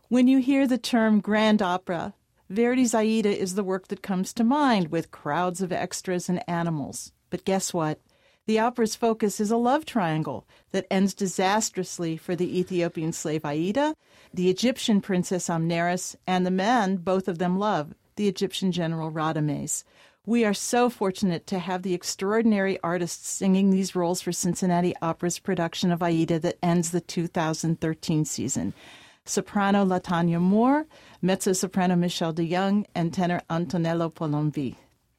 When you hear the term grand opera, Verdi's Aida is the work that comes to mind with crowds of extras and animals. But guess what? The opera's focus is a love triangle that ends disastrously for the Ethiopian slave Aida, the Egyptian princess Amneris, and the man both of them love, the Egyptian general Radames. We are so fortunate to have the extraordinary artists singing these roles for Cincinnati Opera's production of Aida that ends the 2013 season. Soprano Latanya Moore, mezzo-soprano Michelle DeYoung, and tenor Antonello Polomvi.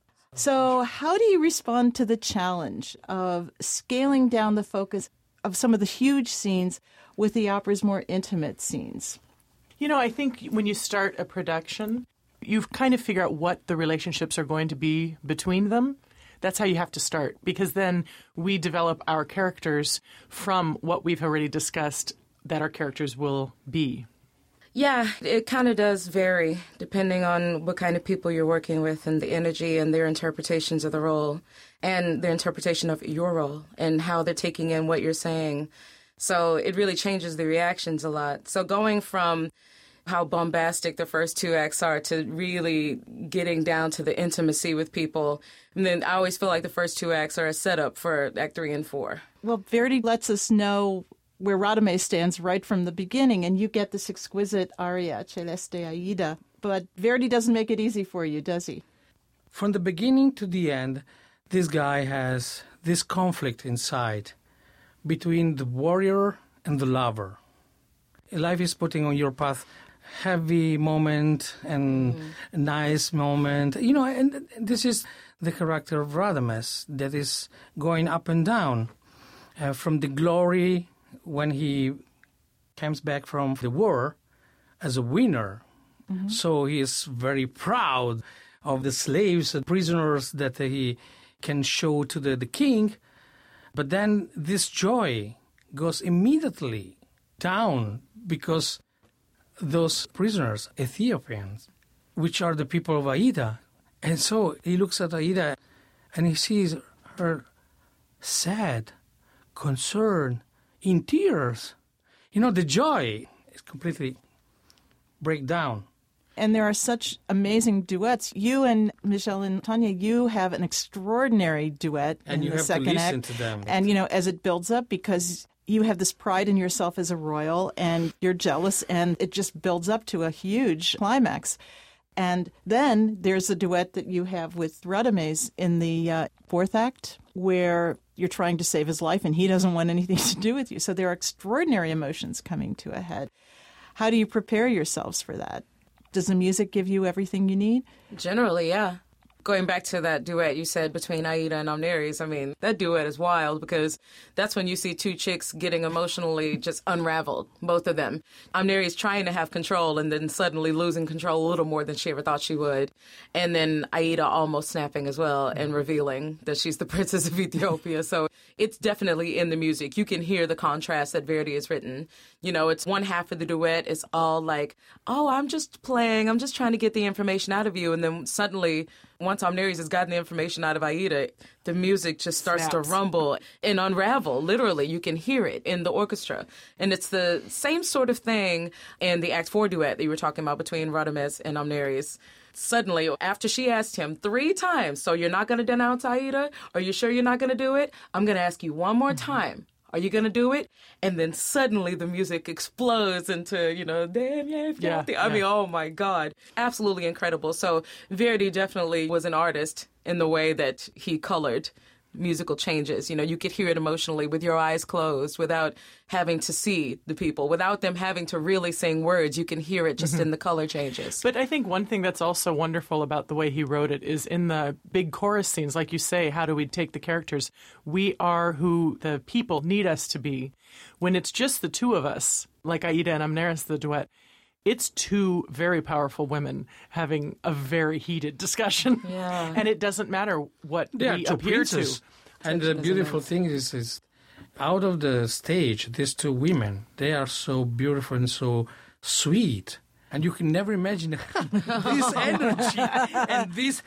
So how do you respond to the challenge of scaling down the focus of some of the huge scenes with the opera's more intimate scenes? I think when you start a production, you kind of figure out what the relationships are going to be between them. That's how you have to start, because then we develop our characters from what we've already discussed that our characters will be. Yeah, it kind of does vary depending on what kind of people you're working with and the energy and their interpretations of the role and their interpretation of your role and how they're taking in what you're saying. So it really changes the reactions a lot. So going from how bombastic the first two acts are to really getting down to the intimacy with people. And then I always feel like the first two acts are a setup for Act 3 and 4. Well, Verdi lets us know where Radames stands right from the beginning, and you get this exquisite aria, Celeste Aida. But Verdi doesn't make it easy for you, does he? From the beginning to the end, this guy has this conflict inside between the warrior and the lover. Life is putting on your path heavy moment and nice moment. And this is the character of Radames that is going up and down from the glory when he comes back from the war as a winner. Mm-hmm. So he is very proud of the slaves and prisoners that he can show to the king. But then this joy goes immediately down because those prisoners, Ethiopians, which are the people of Aida. And so he looks at Aida and he sees her sad, concerned, in tears. The joy is completely break down. And there are such amazing duets. You and Michelle and Tanya, you have an extraordinary duet and in the second act. And you have to listen to them. And, as it builds up, because you have this pride in yourself as a royal, and you're jealous, and it just builds up to a huge climax. And then there's the duet that you have with Radames in the fourth act, where you're trying to save his life and he doesn't want anything to do with you. So there are extraordinary emotions coming to a head. How do you prepare yourselves for that? Does the music give you everything you need? Generally, yeah. Going back to that duet you said between Aida and Amneris, that duet is wild because that's when you see two chicks getting emotionally just unraveled, both of them. Amneris trying to have control and then suddenly losing control a little more than she ever thought she would. And then Aida almost snapping as well and revealing that she's the princess of Ethiopia. So it's definitely in the music. You can hear the contrast that Verdi has written. It's one half of the duet is all like, oh, I'm just playing. I'm just trying to get the information out of you. And then suddenly, once Amneris has gotten the information out of Aida, the music just starts to rumble and unravel. Literally, you can hear it in the orchestra. And it's the same sort of thing in the Act 4 duet that you were talking about between Radames and Amneris. Suddenly, after she asked him 3 times, so you're not going to denounce Aida? Are you sure you're not going to do it? I'm going to ask you one more time. Are you going to do it? And then suddenly the music explodes into, damn, yeah. I mean, oh my God. Absolutely incredible. So Verdi definitely was an artist in the way that he colored musical changes. You could hear it emotionally with your eyes closed without having to see the people, without them having to really sing words. You can hear it just in the color changes. But I think one thing that's also wonderful about the way he wrote it is in the big chorus scenes, like you say, how do we take the characters? We are who the people need us to be. When it's just the two of us, like Aida and Amneris, the duet, it's two very powerful women having a very heated discussion. Yeah. And it doesn't matter what we appear to. And the beautiful thing is out of the stage, these two women, they are so beautiful and so sweet. And you can never imagine this energy and this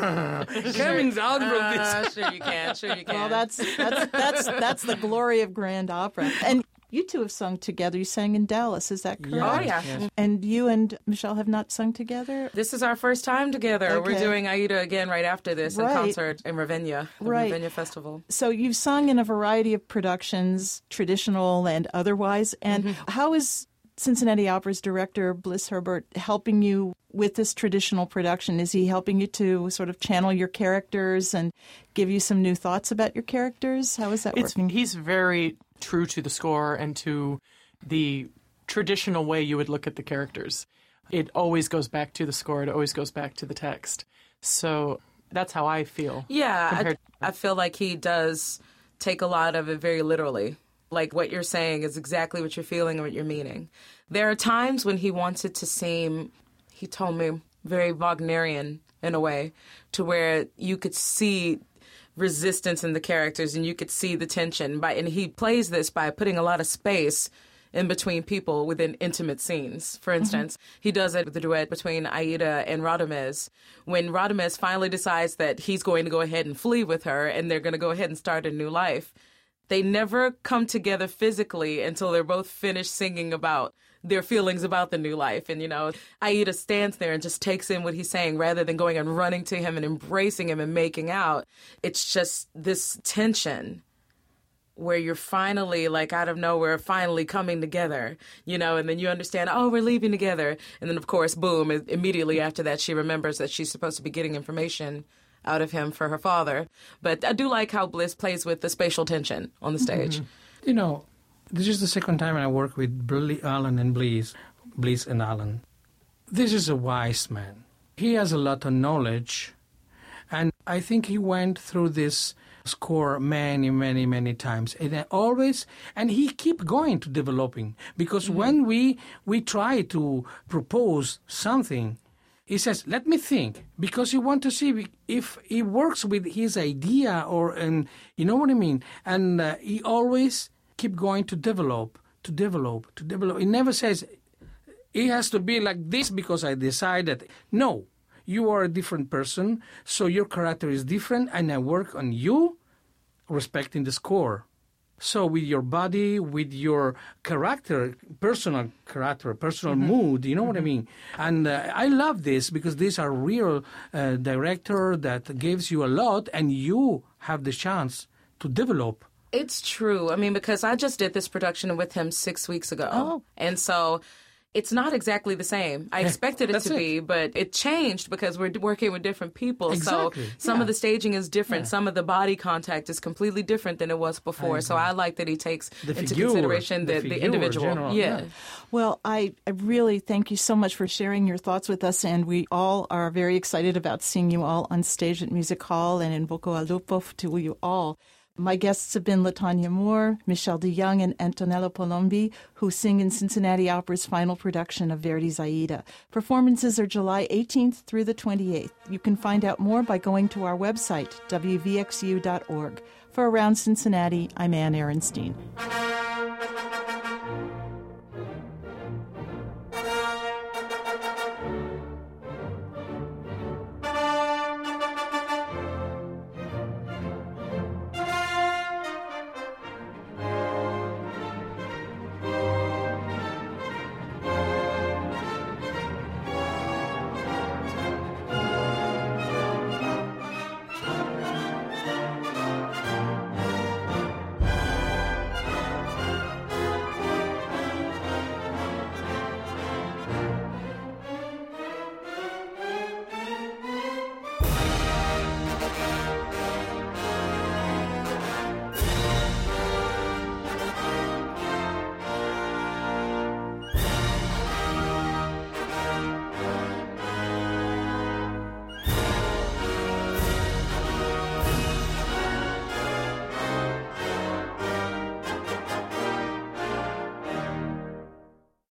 coming out from this. Sure you can. Well, that's the glory of grand opera. And You two have sung together. You sang in Dallas, is that correct? Oh, yeah. Yes. And you and Michelle have not sung together? This is our first time together. Okay. We're doing Aida again right after this in Right. concert in Ravenna, the Right. Ravenna Festival. So you've sung in a variety of productions, traditional and otherwise. And how is Cincinnati Opera's director, Bliss Herbert, helping you with this traditional production? Is he helping you to sort of channel your characters and give you some new thoughts about your characters? How is that working? He's very true to the score and to the traditional way you would look at the characters. It always goes back to the score. It always goes back to the text. So that's how I feel. Yeah, I feel like he does take a lot of it very literally. Like what you're saying is exactly what you're feeling and what you're meaning. There are times when he wants it to seem, he told me, very Wagnerian in a way, to where you could see resistance in the characters and you could see the tension. And he plays this by putting a lot of space in between people within intimate scenes. For instance, he does it with the duet between Aida and Radames. When Radames finally decides that he's going to go ahead and flee with her and they're going to go ahead and start a new life, they never come together physically until they're both finished singing about their feelings about the new life. And, Aida stands there and just takes in what he's saying rather than going and running to him and embracing him and making out. It's just this tension where you're finally, like out of nowhere, finally coming together, and then you understand, oh, we're leaving together. And then, of course, boom, immediately after that, she remembers that she's supposed to be getting information out of him for her father. But I do like how Bliss plays with the spatial tension on the stage. This is the second time I work with Alan and Bliss and Alan. This is a wise man. He has a lot of knowledge, and I think he went through this score many, many, many times, and he keep going to developing, because when we try to propose something, he says, let me think, because you want to see if he works with his idea and you know what I mean? And he always keep going to develop. He never says, it has to be like this because I decided. No, you are a different person, so your character is different, and I work on you respecting the score. So with your body, with your character, personal mood, you know what I mean? And I love this because these are real director that gives you a lot and you have the chance to develop. It's true. I mean, because I just did this production with him 6 weeks ago. Oh. And so it's not exactly the same. I expected it to be, but it changed because we're working with different people. Exactly. So some of the staging is different. Yeah. Some of the body contact is completely different than it was before. So I like that he takes into consideration the individual. General, yeah. Well, I really thank you so much for sharing your thoughts with us, and we all are very excited about seeing you all on stage at Music Hall and in Bocca al Lupo to you all. My guests have been LaTonya Moore, Michelle DeYoung, and Antonello Palombi, who sing in Cincinnati Opera's final production of Verdi's Aida. Performances are July 18th through the 28th. You can find out more by going to our website, wvxu.org. For Around Cincinnati, I'm Ann Ehrenstein.